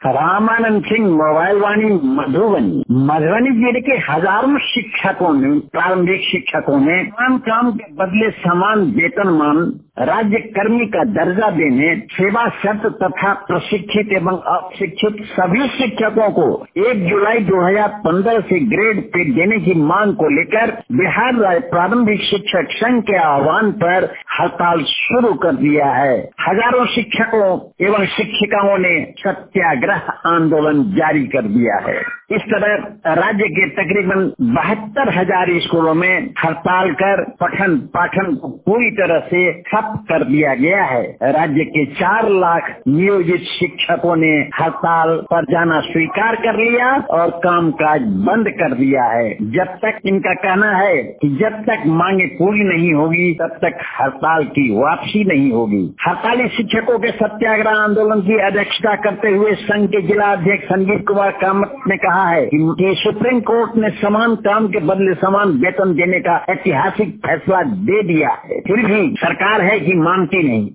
Ramanand Singh, mobile Vani, Madhubani. Madhubani जिले के हजारों शिक्षकों ने, प्रारंभिक शिक्षकों ने काम के बदले समान वेतनमान, राज्य कर्मी का दर्जा देने, सेवा शर्त तथा प्रशिक्षित एवं अशिक्षित सभी शिक्षकों को 1 जुलाई 2015 से ग्रेड पे देने की मांग को लेकर बिहार राज्य प्रारंभिक शिक्षक संघ के आह्वान पर हड़ताल शुरू कर दिया है। हजारों शिक्षकों एवं शिक्षिकाओं ने सत्याग्रह आंदोलन जारी कर दिया है। इस तरह राज्य के तकरीबन 72,000 स्कूलों में हड़ताल कर पठन पाठन को पूरी तरह से ठप कर दिया गया है। राज्य के 4 लाख नियोजित शिक्षकों ने हड़ताल पर जाना स्वीकार कर लिया और कामकाज बंद कर दिया है। जब तक इनका कहना है कि जब तक मांगे पूरी नहीं होगी तब तक हड़ताल की वापसी नहीं होगी। हड़ताली शिक्षकों के सत्याग्रह आंदोलन की अध्यक्षता करते हुए संघ के जिला अध्यक्ष संजीव कुमार कामत ने कहा है कि सुप्रीम कोर्ट ने समान काम के बदले समान वेतन देने का ऐतिहासिक फैसला दे दिया है, फिर भी सरकार है कि मानती नहीं।